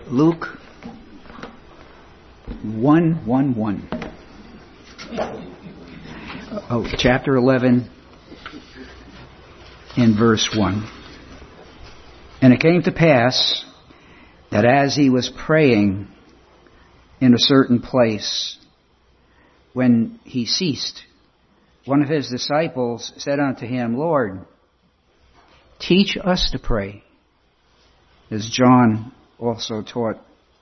Luke 1:1. Chapter 11 in verse 1. And it came to pass that as he was praying in a certain place, when he ceased, one of his disciples said unto him, Lord, teach us to pray, as John also taught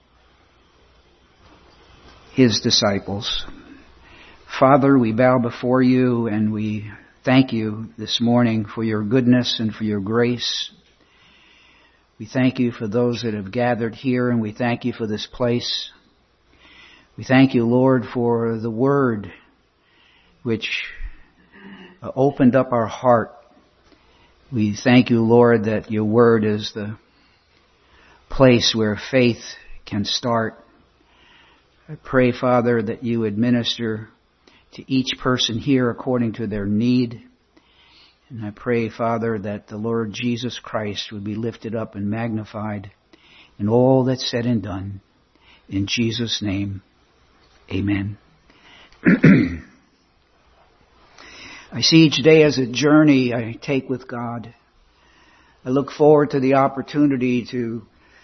his disciples. Father, we bow before you and we thank you this morning for your goodness and for your grace. We thank you for those that have gathered here, and we thank you for this place. We thank you, Lord, for the word which opened up our heart. We thank you, Lord, that your word is the place where faith can start. I pray, Father, that you would minister to each person here according to their need. And I pray, Father, that the Lord Jesus Christ would be lifted up and magnified in all that's said and done. In Jesus' name, amen. I see each day as a journey I take with God. I look forward to the opportunity to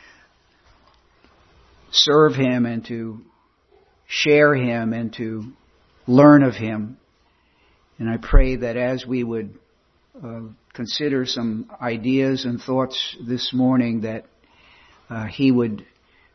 serve Him and to share Him and to learn of Him. And I pray that as we would consider some ideas and thoughts this morning, that He would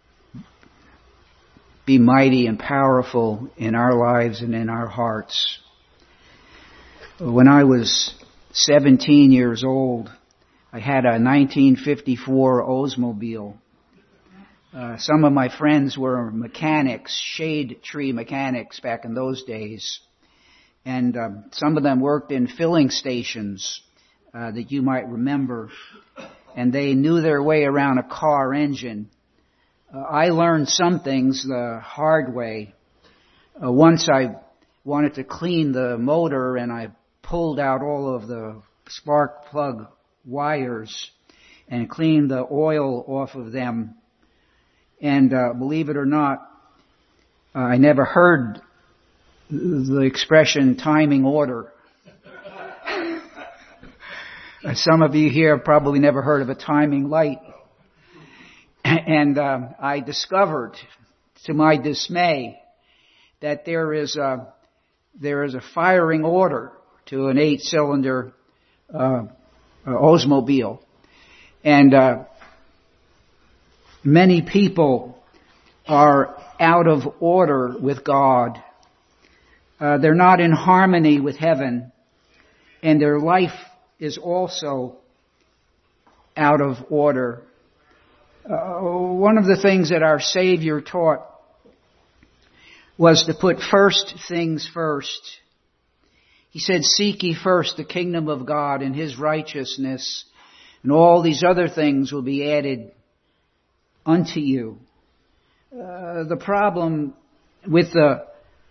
be mighty and powerful in our lives and in our hearts. When I was 17 years old, I had a 1954 Oldsmobile. Some of my friends were mechanics, shade tree mechanics back in those days. And some of them worked in filling stations that you might remember. And they knew their way around a car engine. I learned some things the hard way. Once I wanted to clean the motor and I pulled out all of the spark plug wires and cleaned the oil off of them. And believe it or not, I never heard the expression timing order. Some of you here have probably never heard of a timing light. And I discovered, to my dismay, that there is a firing order to an 8-cylinder Oldsmobile. And many people are out of order with God. They're not in harmony with heaven, and their life is also out of order. One of the things that our Savior taught was to put first things first. He said, seek ye first the kingdom of God and His righteousness, and all these other things will be added unto you. The problem with the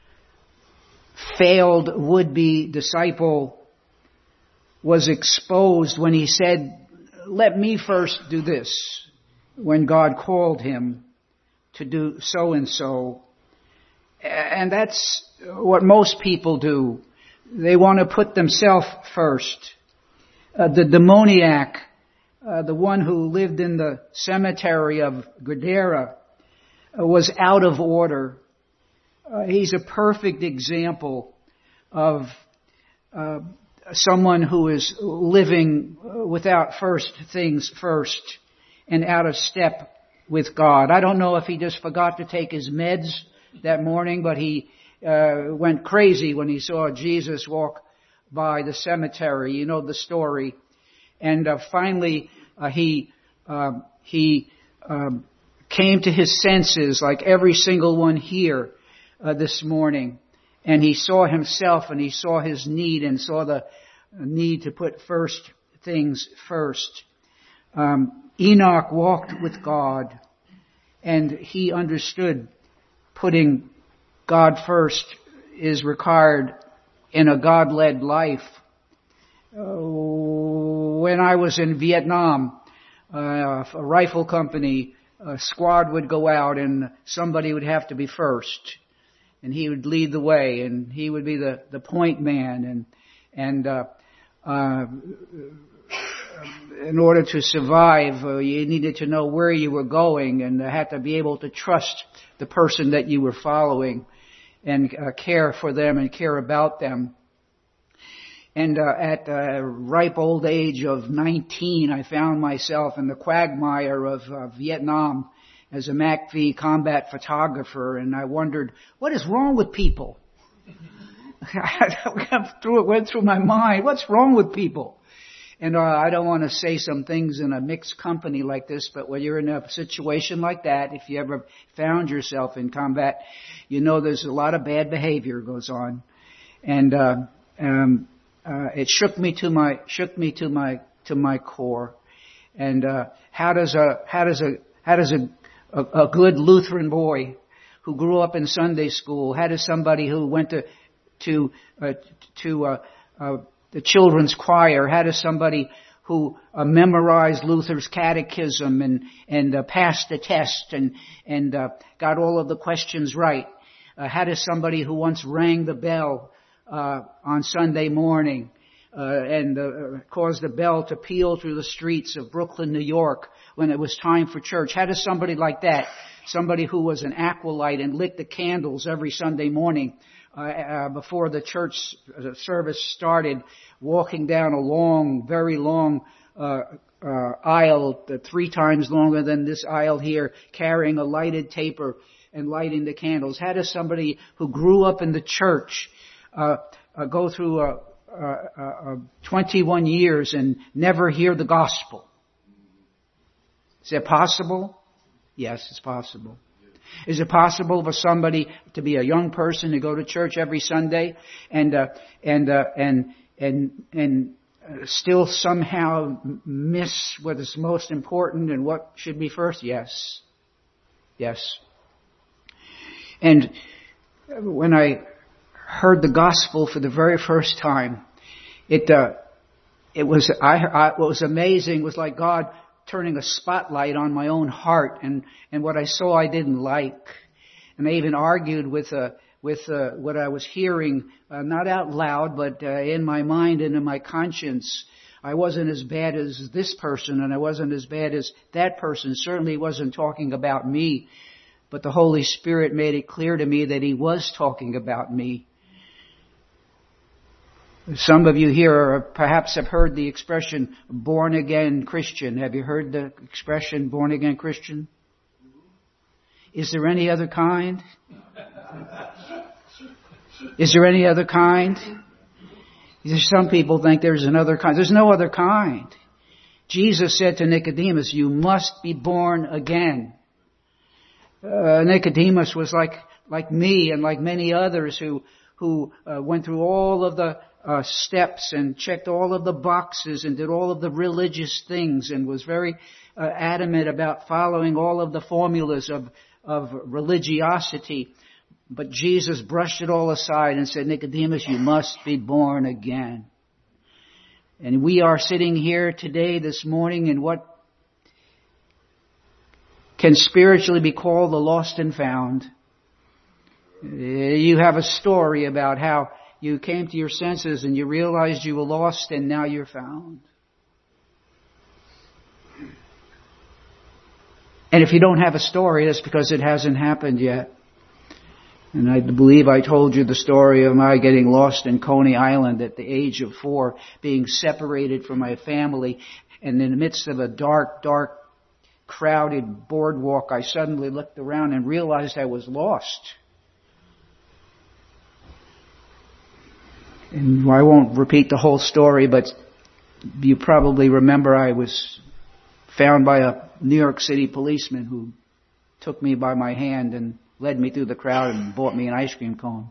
failed would-be disciple was exposed when he said, let me first do this, when God called him to do so and so. And that's what most people do. They want to put themselves first. The demoniac, the one who lived in the cemetery of Gadara, was out of order. He's a perfect example of someone who is living without first things first and out of step with God. I don't know if he just forgot to take his meds that morning, but he went crazy when he saw Jesus walk by the cemetery. You know the story. And finally, he came to his senses, like every single one here this morning. And he saw himself, and he saw his need, and saw the need to put first things first. Enoch walked with God, and he understood putting God first is required in a God-led life. When I was in Vietnam, a rifle company a squad would go out and somebody would have to be first. And he would lead the way, and he would be the point man. And in order to survive, you needed to know where you were going, and had to be able to trust the person that you were following, and care for them and care about them. And at the ripe old age of 19, I found myself in the quagmire of Vietnam as a MACV combat photographer, and I wondered, what is wrong with people? It went through my mind, what's wrong with people? And I don't want to say some things in a mixed company like this, but when you're in a situation like that, if you ever found yourself in combat, you know there's a lot of bad behavior goes on. And it shook me to my core. And how does a good Lutheran boy who grew up in Sunday school, how does somebody who went to the children's choir, how does somebody who memorized Luther's catechism and passed the test and got all of the questions right, how does somebody who once rang the bell on Sunday morning and caused the bell to peal through the streets of Brooklyn, New York when it was time for church, how does somebody like that, somebody who was an acolyte and lit the candles every Sunday morning before the church service started, walking down a long, very long aisle, 3 times longer than this aisle here, carrying a lighted taper and lighting the candles? How does somebody who grew up in the church go through 21 years and never hear the gospel? Is that possible? Yes, it's possible. Is it possible for somebody to be a young person to go to church every Sunday and still somehow miss what is most important and what should be first? Yes. Yes. And when I heard the gospel for the very first time, what was amazing was like God turning a spotlight on my own heart, and what I saw I didn't like. And I even argued with what I was hearing, not out loud, but in my mind and in my conscience. I wasn't as bad as this person, and I wasn't as bad as that person. Certainly he wasn't talking about me, but the Holy Spirit made it clear to me that he was talking about me. Some of you here perhaps have heard the expression born again Christian. Have you heard the expression born again Christian? Is there any other kind? Is there any other kind? Some people think there's another kind. There's no other kind. Jesus said to Nicodemus, you must be born again. Nicodemus was like me and like many others who went through all of the steps and checked all of the boxes and did all of the religious things and was very adamant about following all of the formulas of religiosity. But Jesus brushed it all aside and said, Nicodemus, you must be born again. And we are sitting here today, this morning, in what can spiritually be called the lost and found. You have a story about how you came to your senses and you realized you were lost and now you're found. And if you don't have a story, that's because it hasn't happened yet. And I believe I told you the story of my getting lost in Coney Island at the age of 4, being separated from my family, and in the midst of a dark, crowded boardwalk, I suddenly looked around and realized I was lost. And I won't repeat the whole story, but you probably remember I was found by a New York City policeman who took me by my hand and led me through the crowd and bought me an ice cream cone.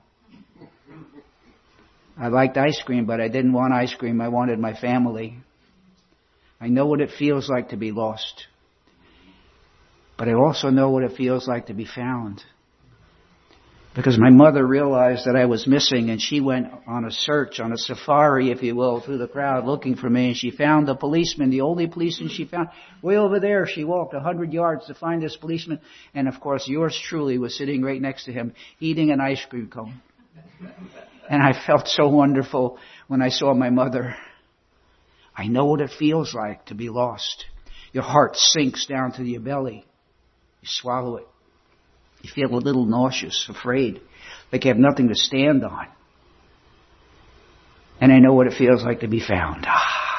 I liked ice cream, but I didn't want ice cream. I wanted my family. I know what it feels like to be lost. But I also know what it feels like to be found. Because my mother realized that I was missing, and she went on a search, on a safari, if you will, through the crowd looking for me, and she found the policeman, the only policeman she found. Way over there, she walked 100 yards to find this policeman, and of course yours truly was sitting right next to him, eating an ice cream cone. And I felt so wonderful when I saw my mother. I know what it feels like to be lost. Your heart sinks down to your belly. You swallow it. You feel a little nauseous, afraid, like you have nothing to stand on. And I know what it feels like to be found.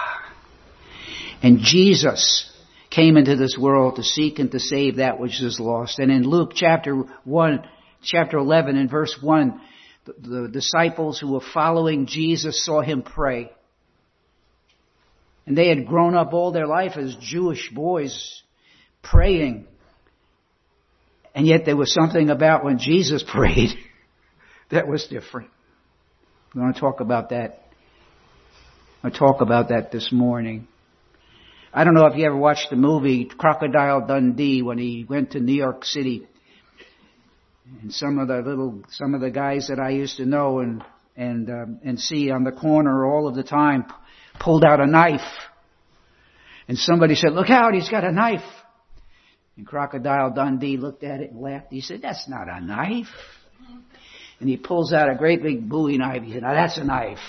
And Jesus came into this world to seek and to save that which is lost. And in Luke chapter 11 and verse 1, the disciples who were following Jesus saw him pray. And they had grown up all their life as Jewish boys praying. And yet there was something about when Jesus prayed that was different. We want to talk about that. I talk about that this morning. I don't know if you ever watched the movie Crocodile Dundee when he went to New York City. And some of the guys that I used to know and see on the corner all of the time pulled out a knife. And somebody said, "Look out, he's got a knife." And Crocodile Dundee looked at it and laughed. He said, "That's not a knife." And he pulls out a great big Bowie knife. He said, "Now that's a knife."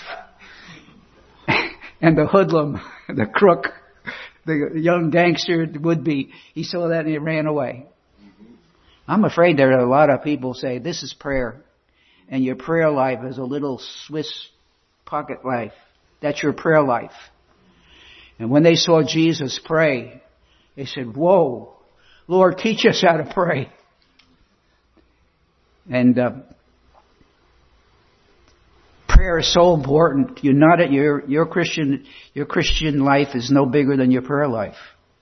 And the hoodlum, the crook, the young gangster would-be, he saw that and he ran away. I'm afraid there are a lot of people say, this is prayer. And your prayer life is a little Swiss pocket life. That's your prayer life. And when they saw Jesus pray, they said, "Whoa, Lord, teach us how to pray." And prayer is so important. You're not at your Christian life is no bigger than your prayer life.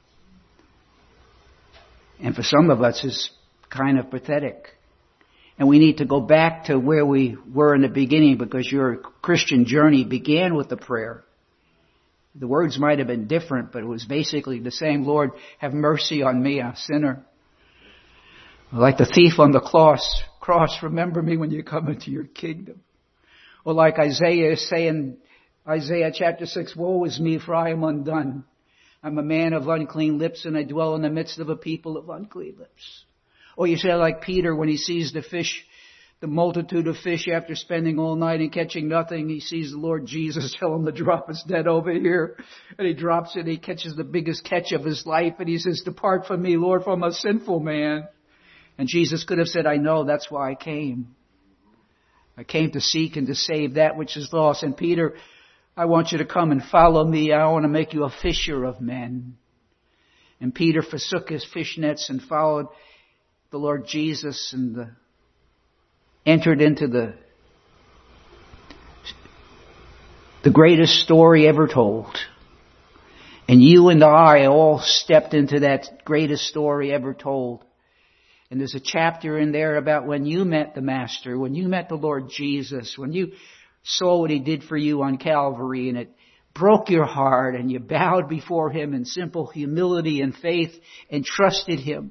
And for some of us, it's kind of pathetic. And we need to go back to where we were in the beginning, because your Christian journey began with the prayer. The words might have been different, but it was basically the same. "Lord, have mercy on me, a sinner." Like the thief on the cross, remember me when you come into your kingdom. Or like Isaiah is saying, Isaiah chapter 6, "Woe is me, for I am undone. I'm a man of unclean lips, and I dwell in the midst of a people of unclean lips." Or you say like Peter when he sees the fish, the multitude of fish after spending all night and catching nothing. He sees the Lord Jesus tell him to drop his net over here. And he drops it. He catches the biggest catch of his life. And he says, "Depart from me, Lord, for I'm a sinful man." And Jesus could have said, "I know, that's why I came. I came to seek and to save that which is lost." And Peter, "I want you to come and follow me. I want to make you a fisher of men." And Peter forsook his fish nets and followed the Lord Jesus and entered into the greatest story ever told. And you and I all stepped into that greatest story ever told. And there's a chapter in there about when you met the Master, when you met the Lord Jesus, when you saw what He did for you on Calvary, and it broke your heart, and you bowed before Him in simple humility and faith and trusted Him.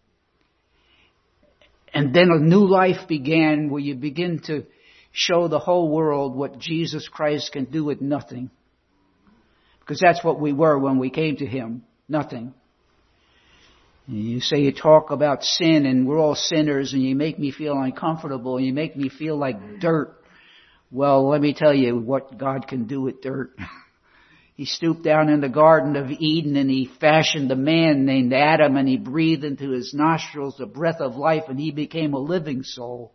And then a new life began where you begin to show the whole world what Jesus Christ can do with nothing. Because that's what we were when we came to Him. Nothing. You say you talk about sin and we're all sinners and you make me feel uncomfortable and you make me feel like dirt. Well, let me tell you what God can do with dirt. He stooped down in the Garden of Eden and He fashioned a man named Adam, and He breathed into his nostrils the breath of life, and he became a living soul.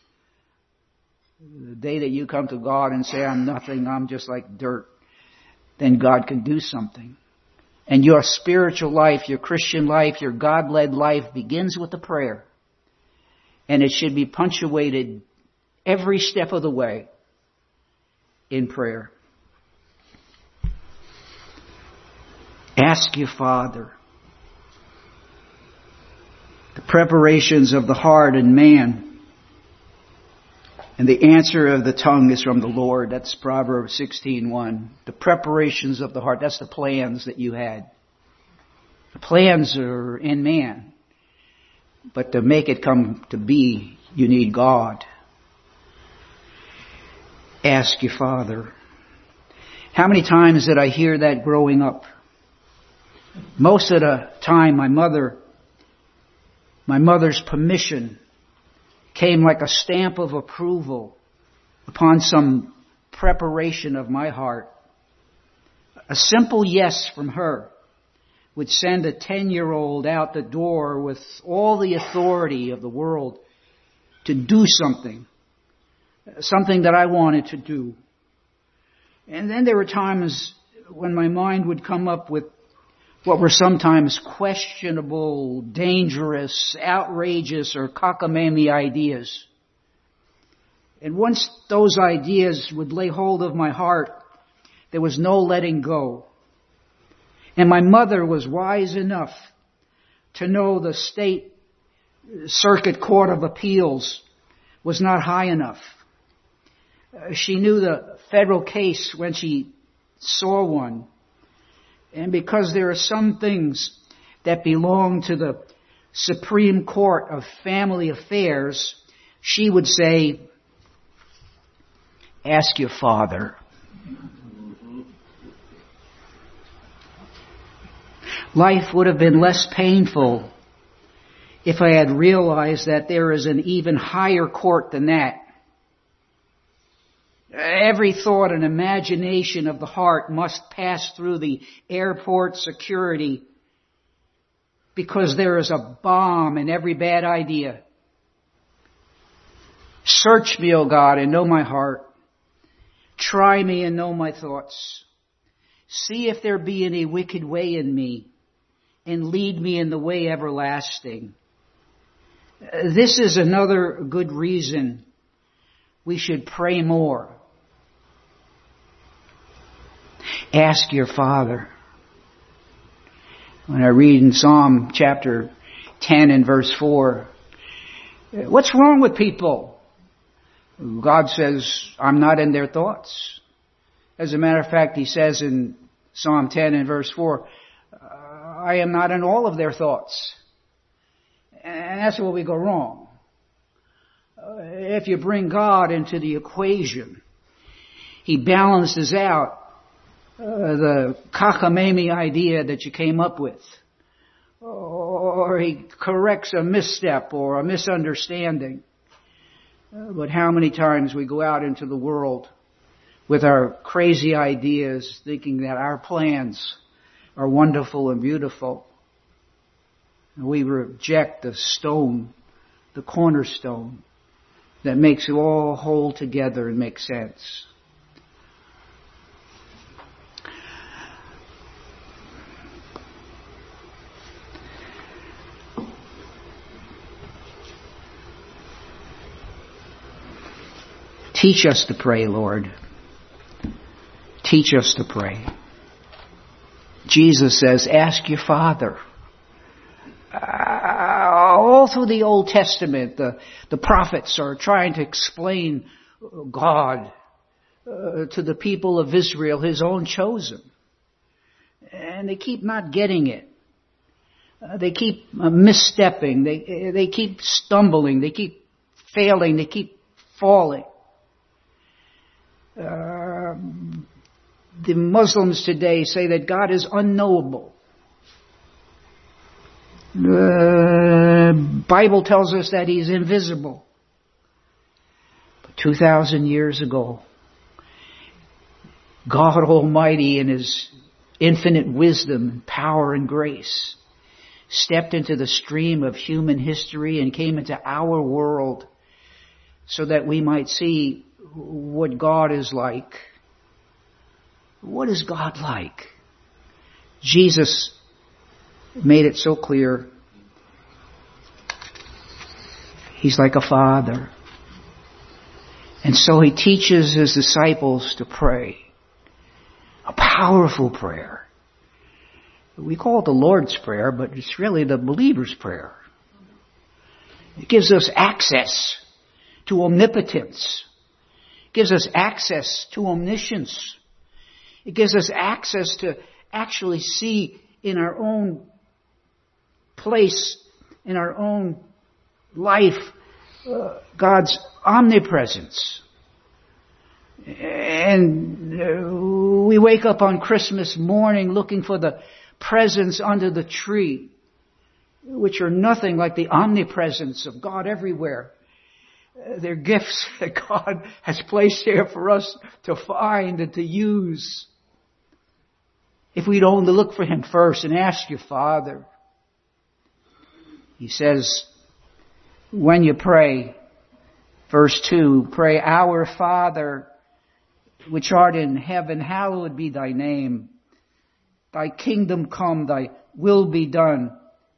The day that you come to God and say, "I'm nothing, I'm just like dirt," then God can do something. And your spiritual life, your Christian life, your God-led life begins with a prayer. And it should be punctuated every step of the way in prayer. Ask your Father. The preparations of the heart and man, and the answer of the tongue is from the Lord. That's Proverbs 16:1. The preparations of the heart, that's the plans that you had. The plans are in man. But to make it come to be, you need God. Ask your Father. How many times did I hear that growing up? Most of the time, my mother's permission came like a stamp of approval upon some preparation of my heart. A simple yes from her would send a 10-year-old out the door with all the authority of the world to do something that I wanted to do. And then there were times when my mind would come up with what were sometimes questionable, dangerous, outrageous, or cockamamie ideas. And once those ideas would lay hold of my heart, there was no letting go. And my mother was wise enough to know the state circuit court of appeals was not high enough. She knew the federal case when she saw one. And because there are some things that belong to the Supreme Court of Family Affairs, she would say, ask your father. Life would have been less painful if I had realized that there is an even higher court than that. Every thought and imagination of the heart must pass through the airport security because there is a bomb in every bad idea. Search me, O God, and know my heart. Try me and know my thoughts. See if there be any wicked way in me, and lead me in the way everlasting. This is another good reason we should pray more. Ask your Father. When I read in Psalm chapter 10 and verse 4, what's wrong with people? God says, I'm not in their thoughts. As a matter of fact, He says in Psalm 10 and verse 4, I am not in all of their thoughts. And that's where we go wrong. If you bring God into the equation, He balances out the cockamamie idea that you came up with. Or He corrects a misstep or a misunderstanding. But how many times we go out into the world with our crazy ideas, thinking that our plans are wonderful and beautiful. And we reject the stone, the cornerstone, that makes it all hold together and make sense. Teach us to pray, Lord. Teach us to pray. Jesus says, ask your Father. All through the Old Testament, the prophets are trying to explain God to the people of Israel, His own chosen. And they keep not getting it. They keep misstepping. They keep stumbling. They keep failing. They keep falling. The Muslims today say that God is unknowable. The Bible tells us that He's invisible. But 2,000 years ago, God Almighty in His infinite wisdom, power, and grace stepped into the stream of human history and came into our world so that we might see what God is like. What is God like? Jesus made it so clear. He's like a father. And so He teaches His disciples to pray. A powerful prayer. We call it the Lord's Prayer, but it's really the believer's prayer. It gives us access to omnipotence. It gives us access to omniscience. It gives us access to actually see in our own place, in our own life, God's omnipresence. And we wake up on Christmas morning looking for the presents under the tree, which are nothing like the omnipresence of God everywhere. They're gifts that God has placed here for us to find and to use. If we'd only look for Him first and ask your Father. He says, when you pray, verse 2, pray, Our Father, which art in heaven, hallowed be thy name. Thy kingdom come, thy will be done,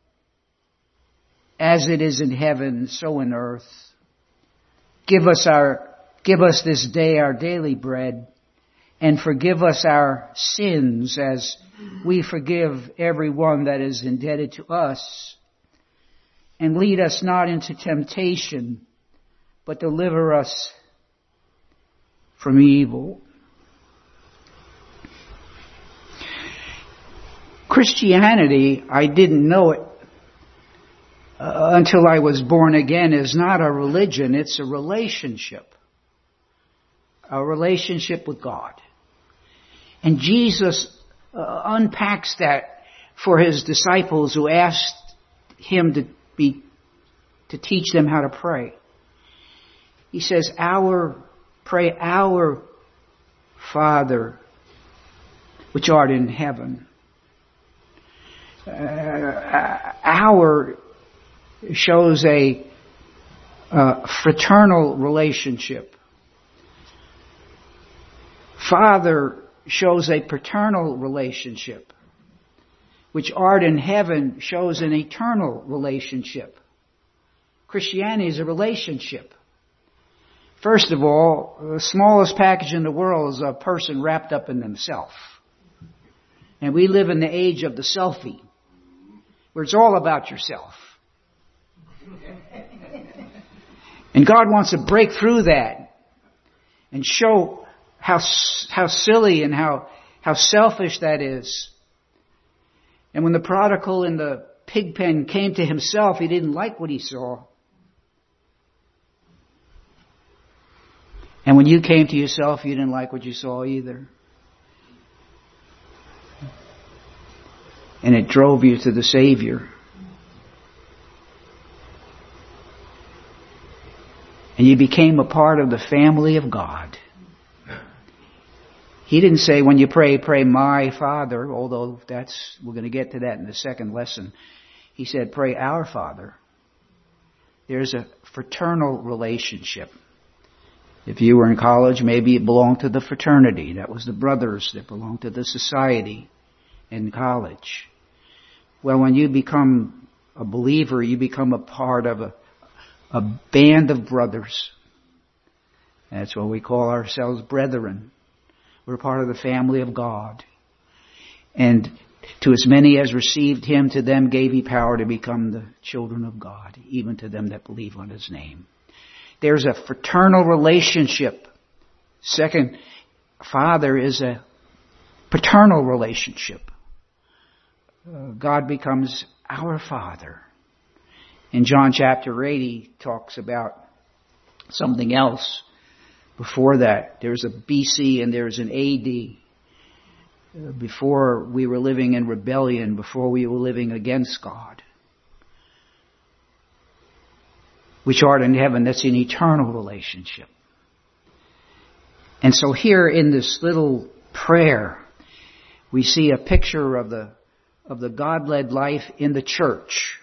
as it is in heaven, so in earth. Give us this day our daily bread, and forgive us our sins as we forgive everyone that is indebted to us. And lead us not into temptation, but deliver us from evil. Christianity, I didn't know it until I was born again, is not a religion, it's a relationship. A relationship with God. And Jesus unpacks that for His disciples who asked Him to teach them how to pray. He says, pray, Our Father, which art in heaven. Our shows a fraternal relationship. Father shows a paternal relationship. Which art in heaven shows an eternal relationship. Christianity is a relationship. First of all, the smallest package in the world is a person wrapped up in themselves. And we live in the age of the selfie, where it's all about yourself. And God wants to break through that and show how silly and how selfish that is. And when the prodigal in the pig pen came to himself, he didn't like what he saw. And when you came to yourself, you didn't like what you saw either. And it drove you to the Savior. And you became a part of the family of God. He didn't say when you pray, pray my Father, although we're going to get to that in the second lesson. He said, pray our Father. There's a fraternal relationship. If you were in college, maybe it belonged to the fraternity. That was the brothers that belonged to the society in college. Well, when you become a believer, you become a part of a band of brothers. That's what we call ourselves, brethren. We're part of the family of God. And to as many as received Him, to them gave He power to become the children of God, even to them that believe on His name. There's a fraternal relationship. Second, Father is a paternal relationship. God becomes our Father. In John chapter 8, He talks about something else. Before that, there's a BC and there's an AD. Before we were living in rebellion, before we were living against God. Which art in heaven, that's an eternal relationship. And so here in this little prayer, we see a picture of the God-led life in the church.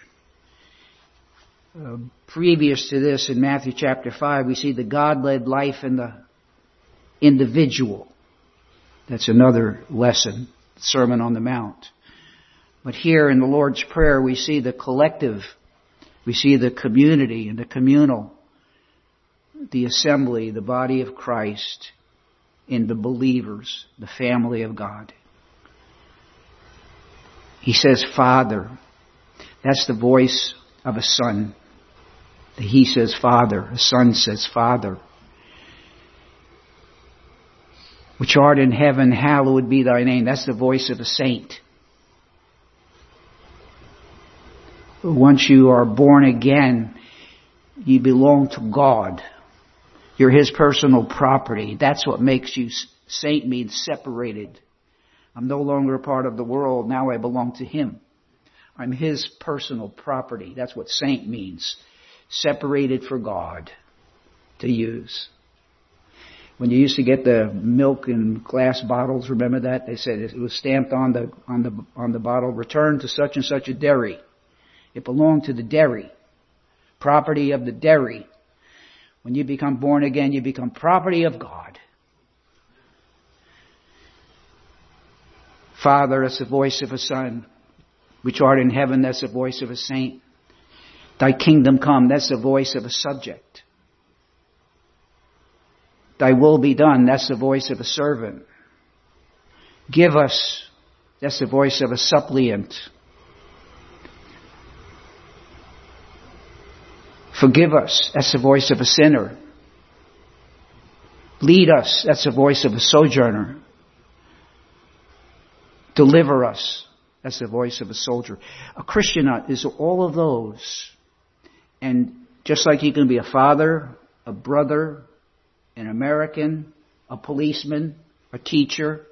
Previous to this, in Matthew chapter 5, we see the God-led life in the individual. That's another lesson, Sermon on the Mount. But here in the Lord's Prayer, we see the collective, we see the community and the communal, the assembly, the body of Christ, in the believers, the family of God. He says, Father. That's the voice of a son. He says, Father. A son says, Father. Which art in heaven, hallowed be thy name. That's the voice of a saint. Once you are born again, you belong to God. You're His personal property. That's what makes you saint, means separated. I'm no longer a part of the world. Now I belong to Him. I'm His personal property. That's what saint means. Separated for God to use. When you used to get the milk in glass bottles, remember that? They said it was stamped on the bottle, returned to such and such a dairy. It belonged to the dairy. Property of the dairy. When you become born again, you become property of God. Father, that's the voice of a son. Which art in heaven, that's the voice of a saint. Thy kingdom come, that's the voice of a subject. Thy will be done, that's the voice of a servant. Give us, that's the voice of a suppliant. Forgive us, that's the voice of a sinner. Lead us, that's the voice of a sojourner. Deliver us, that's the voice of a soldier. A Christian is all of those. And just like you can be a father, a brother, an American, a policeman, a teacher.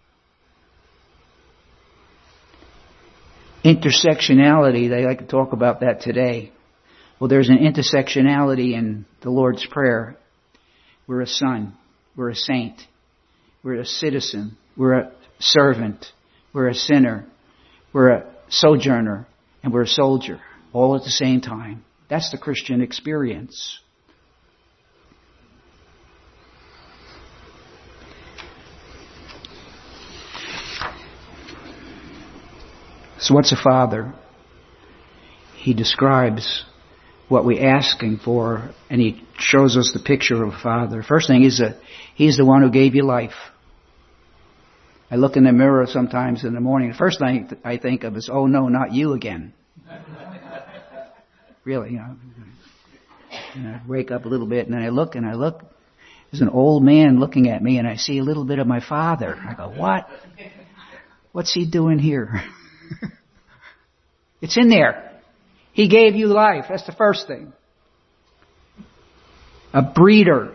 Intersectionality, they like to talk about that today. Well, there's an intersectionality in the Lord's Prayer. We're a son. We're a saint. We're a citizen. We're a servant. We're a sinner. We're a sojourner. And we're a soldier. All at the same time. That's the Christian experience. So what's a father? He describes what we're asking for, and he shows us the picture of a father. First thing is he's the one who gave you life. I look in the mirror sometimes in the morning. The first thing I think of is, oh no, not you again. Really, And I wake up a little bit and then I look. There's an old man looking at me and I see a little bit of my father. I go, what? What's he doing here? It's in there. He gave you life. That's the first thing. A breeder.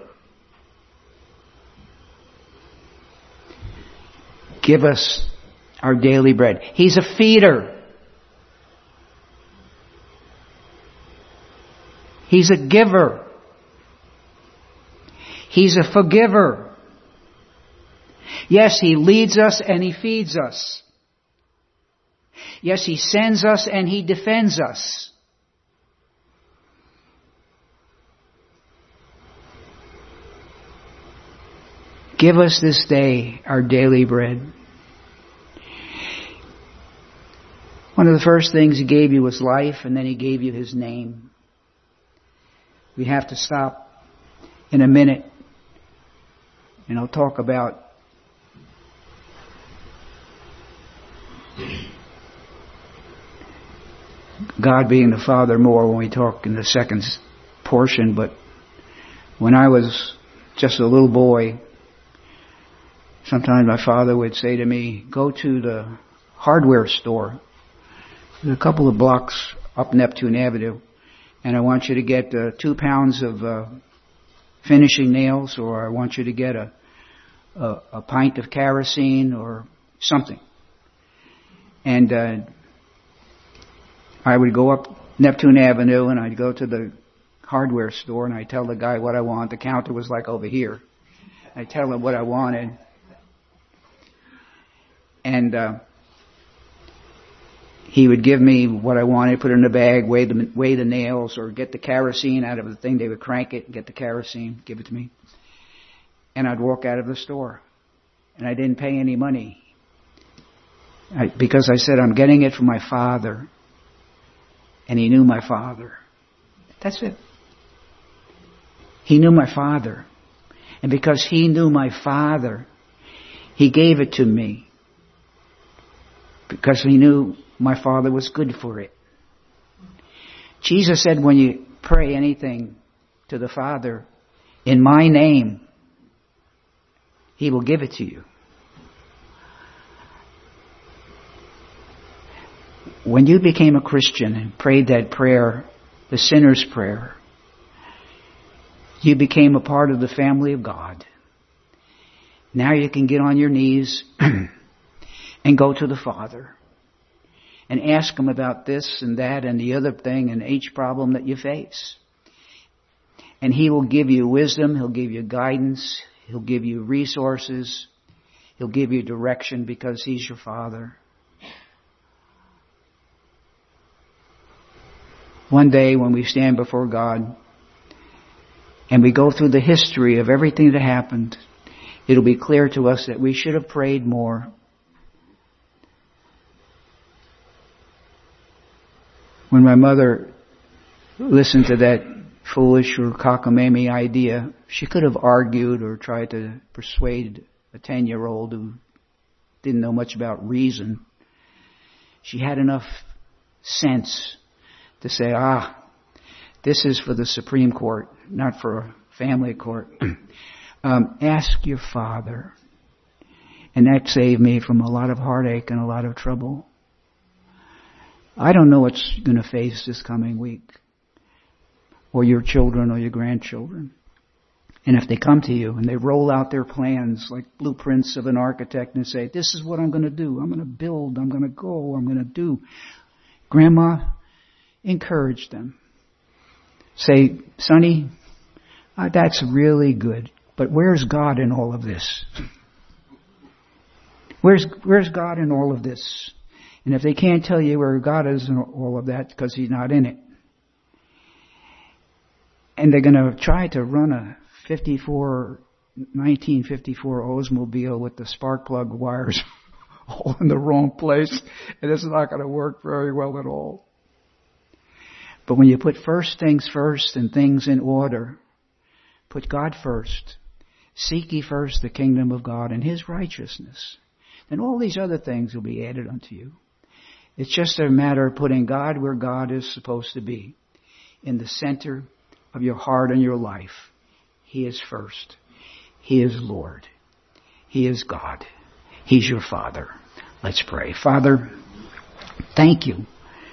Give us our daily bread. He's a feeder. He's a giver. He's a forgiver. Yes, He leads us and He feeds us. Yes, He sends us and He defends us. Give us this day our daily bread. One of the first things He gave you was life, and then He gave you His name. We have to stop in a minute and I'll talk about God being the Father more when we talk in the second portion. But when I was just a little boy, sometimes my father would say to me, go to the hardware store. There's a couple of blocks up Neptune Avenue. And I want you to get 2 pounds of finishing nails, or I want you to get a pint of kerosene or something. And I would go up Neptune Avenue and I'd go to the hardware store and I'd tell the guy what I want. The counter was like over here. I'd tell him what I wanted. And he would give me what I wanted, put it in the bag, weigh the nails, or get the kerosene out of the thing. They would crank it, get the kerosene, give it to me. And I'd walk out of the store. And I didn't pay any money. Because I said, I'm getting it from my Father. And He knew my Father. That's it. He knew my Father. And because He knew my Father, He gave it to me. Because He knew my Father was good for it. Jesus said, when you pray anything to the Father in my name, He will give it to you. When you became a Christian and prayed that prayer, the sinner's prayer, You became a part of the family of God. Now you can get on your knees and go to the Father and ask Him about this and that and the other thing and each problem that you face. And He will give you wisdom. He'll give you guidance. He'll give you resources. He'll give you direction because He's your Father. One day when we stand before God and we go through the history of everything that happened, it'll be clear to us that we should have prayed more. When my mother listened to that foolish or cockamamie idea, she could have argued or tried to persuade a 10-year-old who didn't know much about reason. She had enough sense to say, this is for the Supreme Court, not for a family court. Ask your Father. And that saved me from a lot of heartache and a lot of trouble. I don't know what's going to face this coming week, or your children or your grandchildren. And if they come to you and they roll out their plans like blueprints of an architect and say, this is what I'm going to do. I'm going to build. I'm going to go. I'm going to do. Grandma, encourage them. Say, Sonny, that's really good. But where's God in all of this? Where's God in all of this? And if they can't tell you where God is in all of that, because He's not in it, and they're going to try to run a 1954 Oldsmobile with the spark plug wires all in the wrong place, and it's not going to work very well at all. But when you put first things first and things in order, put God first, seek ye first the kingdom of God and His righteousness, then all these other things will be added unto you. It's just a matter of putting God where God is supposed to be, in the center of your heart and your life. He is first. He is Lord. He is God. He's your Father. Let's pray. Father, thank you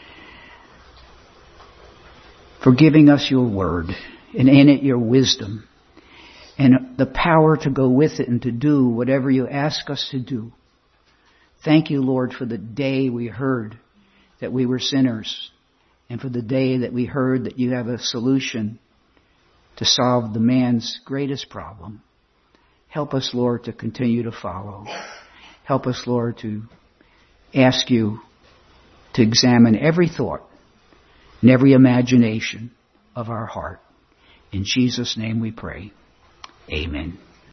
for giving us your word, and in it your wisdom, and the power to go with it and to do whatever you ask us to do. Thank you, Lord, for the day we heard that we were sinners, and for the day that we heard that you have a solution to solve the man's greatest problem. Help us, Lord, to continue to follow. Help us, Lord, to ask you to examine every thought and every imagination of our heart. In Jesus' name we pray. Amen.